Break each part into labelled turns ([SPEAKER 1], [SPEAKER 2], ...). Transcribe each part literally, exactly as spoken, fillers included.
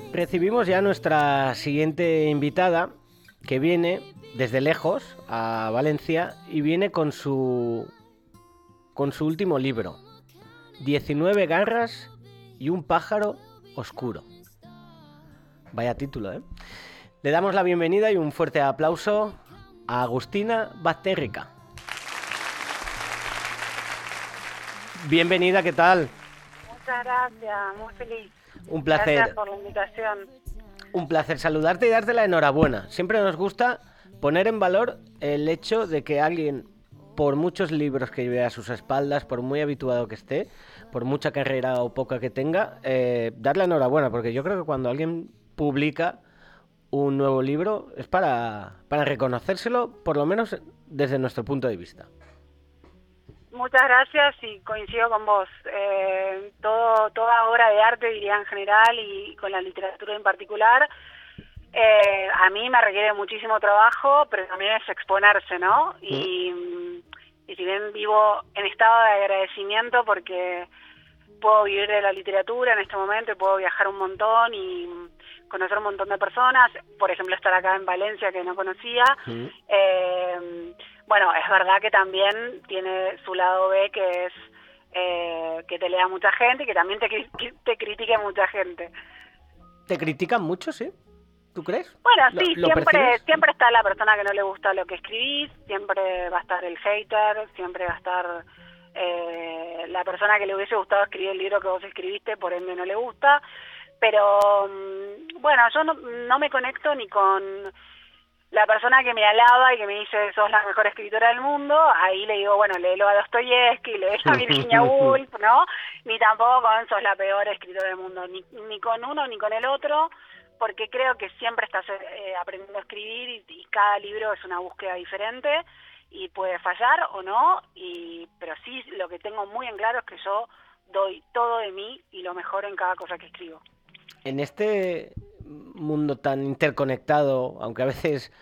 [SPEAKER 1] Recibimos ya nuestra siguiente invitada, que viene desde lejos a Valencia y viene con su con su último libro, diecinueve garras y un pájaro oscuro. Vaya título, ¿eh? Le damos la bienvenida y un fuerte aplauso a Agustina Bazterrica. Bienvenida, ¿qué tal?
[SPEAKER 2] Muchas gracias, muy feliz.
[SPEAKER 1] Un placer.
[SPEAKER 2] Gracias por la invitación.
[SPEAKER 1] Un placer saludarte y darte la enhorabuena. Siempre nos gusta poner en valor el hecho de que alguien, por muchos libros que lleve a sus espaldas, por muy habituado que esté, por mucha carrera o poca que tenga, eh, darle la enhorabuena, porque yo creo que cuando alguien publica un nuevo libro es para, para reconocérselo, por lo menos desde nuestro punto de vista.
[SPEAKER 2] Muchas gracias y coincido con vos. Eh, todo, toda obra de arte, diría en general, y con la literatura en particular, eh, a mí me requiere muchísimo trabajo, pero también es exponerse, ¿no? Y, y si bien vivo en estado de agradecimiento porque puedo vivir de la literatura en este momento y puedo viajar un montón y conocer un montón de personas, por ejemplo estar acá en Valencia que no conocía,
[SPEAKER 1] Mm.
[SPEAKER 2] eh, bueno, es verdad que también tiene su lado B, que es eh, que te lea mucha gente y que también te, te critique mucha gente.
[SPEAKER 1] ¿Te critican mucho, sí? ¿Tú crees?
[SPEAKER 2] Bueno, sí,
[SPEAKER 1] ¿Lo, lo
[SPEAKER 2] siempre
[SPEAKER 1] percibes?
[SPEAKER 2] siempre está la persona que no le gusta lo que escribís, siempre va a estar el hater, siempre va a estar eh, la persona que le hubiese gustado escribir el libro que vos escribiste, por ende no le gusta, pero bueno, yo no, no me conecto ni con la persona que me alaba y que me dice sos la mejor escritora del mundo, ahí le digo, bueno, léelo a Dostoyevsky, léelo a Virginia Woolf, ¿no? Ni tampoco con sos la peor escritora del mundo, ni, ni con uno ni con el otro, porque creo que siempre estás eh, aprendiendo a escribir y, y cada libro es una búsqueda diferente y puede fallar o no, y pero sí lo que tengo muy en claro es que yo doy todo de mí y lo mejor en cada cosa que escribo.
[SPEAKER 1] En este mundo tan interconectado, aunque a veces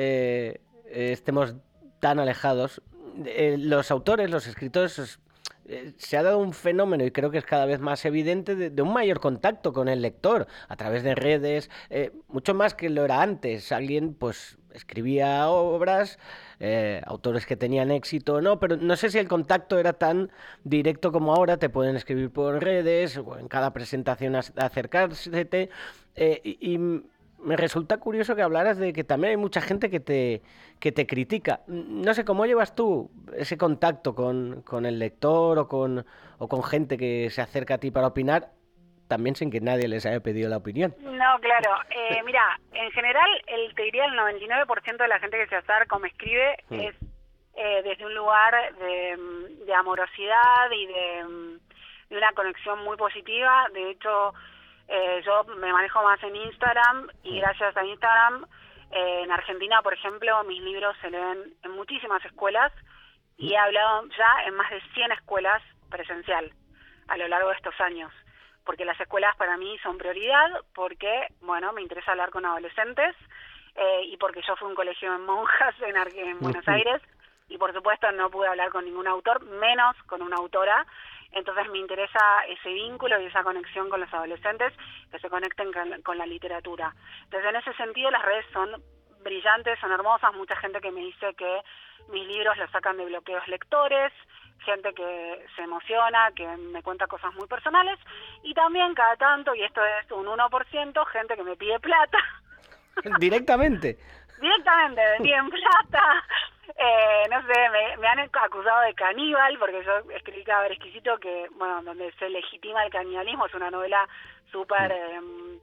[SPEAKER 1] eh, estemos tan alejados, eh, los autores, los escritores, eh, se ha dado un fenómeno, y creo que es cada vez más evidente, de, de un mayor contacto con el lector a través de redes, eh, mucho más que lo era antes. Alguien pues escribía obras, eh, autores que tenían éxito o no, pero no sé si el contacto era tan directo como ahora. Te pueden escribir por redes o en cada presentación acercársete, eh, y, y me resulta curioso que hablaras de que también hay mucha gente que te, que te critica. No sé, ¿cómo llevas tú ese contacto con, con el lector o con, o con gente que se acerca a ti para opinar, también sin que nadie les haya pedido la opinión?
[SPEAKER 2] No, claro. Eh, mira, en general, el, te diría el noventa y nueve por ciento de la gente que se acerca o me escribe
[SPEAKER 1] Mm.
[SPEAKER 2] es eh, desde un lugar de, de amorosidad y de, de una conexión muy positiva. De hecho, eh, yo me manejo más en Instagram y gracias a Instagram, eh, en Argentina, por ejemplo, mis libros se leen en muchísimas escuelas y he hablado ya en más de cien escuelas presencial a lo largo de estos años. Porque las escuelas para mí son prioridad, porque, bueno, me interesa hablar con adolescentes, eh, y porque yo fui a un colegio de monjas en, Ar- en Buenos Aires, y por supuesto no pude hablar con ningún autor, menos con una autora, entonces me interesa ese vínculo y esa conexión con los adolescentes, que se conecten con, con la literatura. Entonces en ese sentido las redes son brillantes, son hermosas, mucha gente que me dice que mis libros los sacan de bloqueos lectores, gente que se emociona, que me cuenta cosas muy personales, y también cada tanto, y esto es un uno por ciento, gente que me pide plata.
[SPEAKER 1] ¿Directamente?
[SPEAKER 2] Directamente, me piden plata. Eh, no sé, me, me han acusado de caníbal, porque yo escribí Cadáver Exquisito, que, bueno, donde se legitima el canibalismo, es una novela súper eh,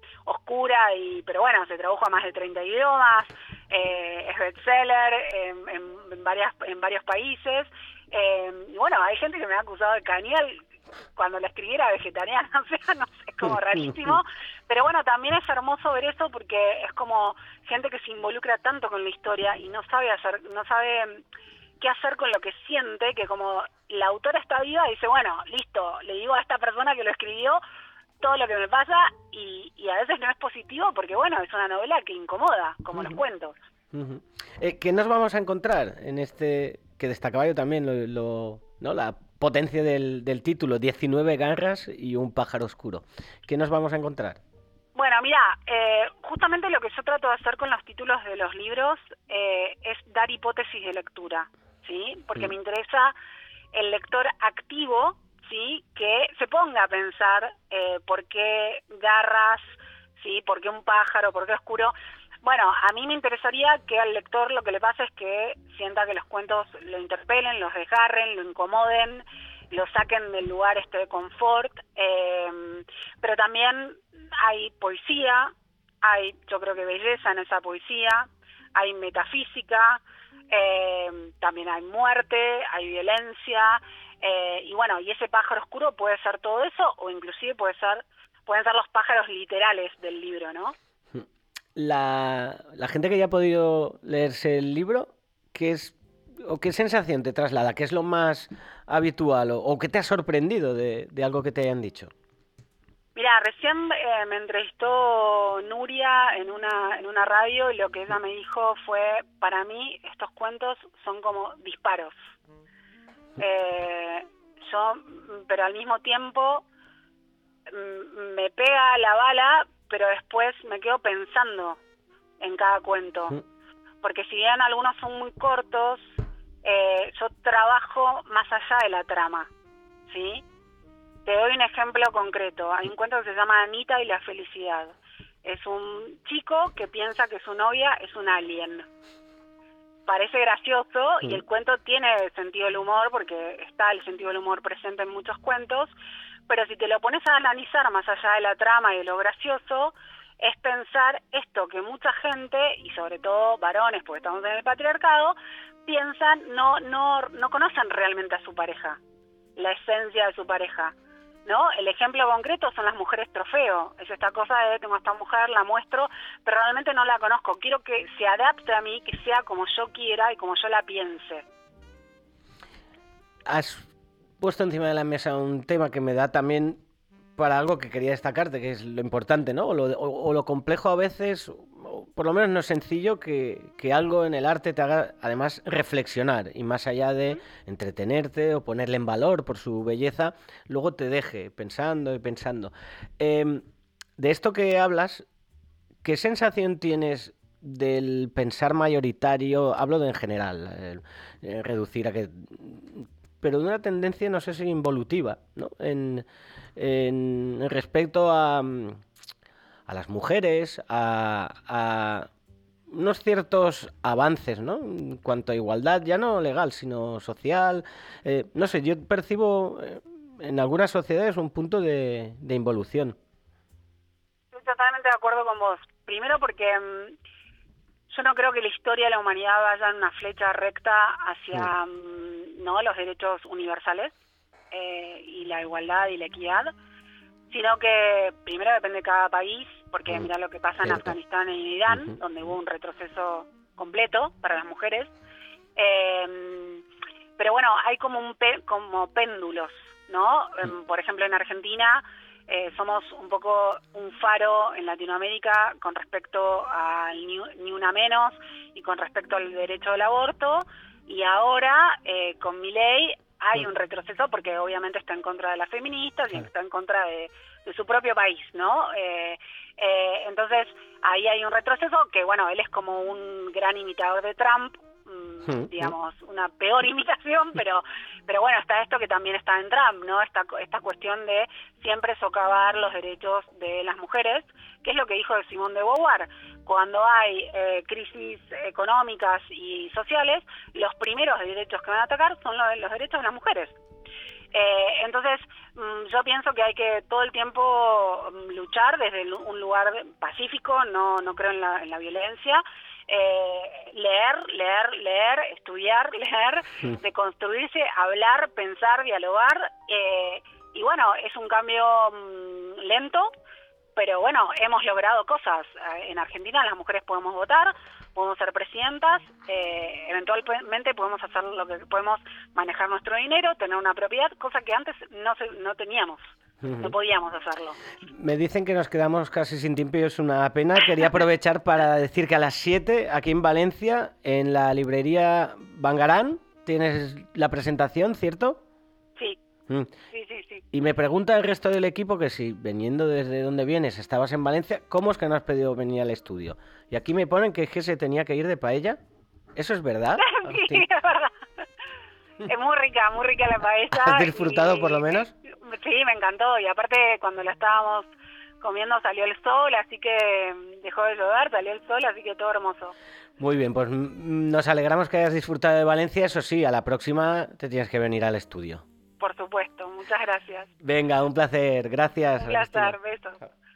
[SPEAKER 2] oscura, y pero bueno, se tradujo a más de treinta idiomas, eh, es bestseller en, en, en, varias, en varios países. Eh, y bueno, hay gente que me ha acusado de caníbal cuando la escribiera vegetariana, o sea, no sé, como rarísimo, pero bueno, también es hermoso ver eso porque es como gente que se involucra tanto con la historia y no sabe hacer, no sabe qué hacer con lo que siente, que como la autora está viva, dice, bueno, listo, le digo a esta persona que lo escribió todo lo que me pasa, y, y a veces no es positivo porque, bueno, es una novela que incomoda, como uh-huh. los cuentos.
[SPEAKER 1] Uh-huh. Eh, ¿Qué nos vamos a encontrar en este, que destacaba yo también, lo, lo, ¿no? la potencia del, del título, diecinueve garras y un pájaro oscuro? ¿Qué nos vamos a encontrar?
[SPEAKER 2] Bueno, mira, eh, justamente lo que yo trato de hacer con los títulos de los libros eh, es dar hipótesis de lectura, ¿sí? Porque
[SPEAKER 1] Mm.
[SPEAKER 2] me interesa el lector activo, ¿sí? Que se ponga a pensar eh, por qué garras, ¿sí? ¿Por qué un pájaro? ¿Por qué oscuro? Bueno, a mí me interesaría que al lector lo que le pase es que sienta que los cuentos lo interpelen, los desgarren, lo incomoden, lo saquen del lugar este de confort, eh, pero también hay poesía, hay yo creo que belleza en esa poesía, hay metafísica, eh, también hay muerte, hay violencia, eh, y bueno, y ese pájaro oscuro puede ser todo eso, o inclusive puede ser, pueden ser los pájaros literales del libro, ¿no?
[SPEAKER 1] La, la gente que ya ha podido leerse el libro, ¿qué es o qué sensación te traslada? ¿Qué es lo más habitual o, o qué te ha sorprendido de, de algo que te hayan dicho?
[SPEAKER 2] Mira, recién eh, me entrevistó Nuria en una en una radio y lo que ella me dijo fue, para mí estos cuentos son como disparos. Eh, yo, pero al mismo tiempo mm, me pega la bala, pero después me quedo pensando en cada cuento. Porque si bien algunos son muy cortos, eh, yo trabajo más allá de la trama, ¿sí? Te doy un ejemplo concreto. Hay un cuento que se llama Anita y la felicidad. Es un chico que piensa que su novia es un alien. Parece gracioso y el cuento tiene sentido del humor porque está el sentido del humor presente en muchos cuentos, pero si te lo pones a analizar más allá de la trama y de lo gracioso, es pensar esto que mucha gente, y sobre todo varones, porque estamos en el patriarcado, piensan, no, no, no conocen realmente a su pareja, la esencia de su pareja, ¿no? El ejemplo concreto son las mujeres trofeo. Es esta cosa de tengo a esta mujer, la muestro, pero realmente no la conozco. Quiero que se adapte a mí, que sea como yo quiera y como yo la piense.
[SPEAKER 1] Has puesto encima de la mesa un tema que me da también para algo que quería destacarte, que es lo importante, ¿no? O lo, o, o lo complejo a veces, o por lo menos no es sencillo, que, que algo en el arte te haga además reflexionar y más allá de entretenerte o ponerle en valor por su belleza, luego te deje pensando y pensando. Eh, de esto que hablas, ¿qué sensación tienes del pensar mayoritario? Hablo de en general, eh, eh, reducir a que... pero de una tendencia, no sé si involutiva, ¿no? En, en respecto a, a las mujeres, a, a unos ciertos avances, ¿no? En cuanto a igualdad, ya no legal, sino social. Eh, no sé, yo percibo eh, en algunas sociedades un punto de, de involución.
[SPEAKER 2] Estoy totalmente de acuerdo con vos. Primero porque um, yo no creo que la historia de la humanidad vaya en una flecha recta hacia um, no los derechos universales eh, y la igualdad y la equidad, sino que primero depende de cada país, porque mira lo que pasa en
[SPEAKER 1] Cierto.
[SPEAKER 2] Afganistán e Irán, uh-huh. donde hubo un retroceso completo para las mujeres. Eh, pero bueno, hay como un pe- como péndulos, ¿no? Uh-huh. Por ejemplo, en Argentina eh, somos un poco un faro en Latinoamérica con respecto al ni, ni una menos y con respecto al derecho al aborto, y ahora eh, con Milei hay un retroceso porque obviamente está en contra de las feministas y está en contra de, de su propio país, ¿no? Eh, eh, entonces, ahí hay un retroceso que, bueno, él es como un gran imitador de Trump, mmm, digamos, una peor imitación, pero pero bueno, está esto que también está en Trump, ¿no? Esta, esta cuestión de siempre socavar los derechos de las mujeres, que es lo que dijo Simone de Beauvoir. Cuando hay eh, crisis económicas y sociales, los primeros derechos que van a atacar son los, los derechos de las mujeres. Eh, entonces, mmm, yo pienso que hay que todo el tiempo mmm, luchar desde un lugar pacífico, no no creo en la, en la violencia, eh, leer, leer, leer, estudiar, leer, de construirse, hablar, pensar, dialogar, eh, y bueno, es un cambio mmm, lento, pero bueno, hemos logrado cosas. En Argentina las mujeres podemos votar, podemos ser presidentas, eh, eventualmente podemos hacer lo que podemos, manejar nuestro dinero, tener una propiedad, cosa que antes no se, no teníamos, uh-huh. no podíamos hacerlo.
[SPEAKER 1] Me dicen que nos quedamos casi sin tiempo y es una pena. Quería aprovechar para decir que a las siete, aquí en Valencia, en la librería Bangarán, tienes la presentación, ¿cierto?
[SPEAKER 2] Sí.
[SPEAKER 1] Mm.
[SPEAKER 2] Sí, sí, sí.
[SPEAKER 1] Y me pregunta el resto del equipo que si, viniendo desde donde vienes, estabas en Valencia, ¿cómo es que no has pedido venir al estudio? Y aquí me ponen que es que se tenía que ir de paella. ¿Eso es verdad?
[SPEAKER 2] Sí, es verdad. Es muy rica, muy rica la paella.
[SPEAKER 1] ¿Has disfrutado
[SPEAKER 2] y-
[SPEAKER 1] por lo menos?
[SPEAKER 2] Sí, me encantó. Y aparte, cuando la estábamos comiendo salió el sol, así que dejó de llover, salió el sol, así que todo hermoso.
[SPEAKER 1] Muy bien, pues mm, nos alegramos que hayas disfrutado de Valencia. Eso sí, a la próxima te tienes que venir al estudio.
[SPEAKER 2] Por supuesto, muchas gracias.
[SPEAKER 1] Venga, un placer. Gracias.
[SPEAKER 2] Un placer,
[SPEAKER 1] Agustina.
[SPEAKER 2] besos.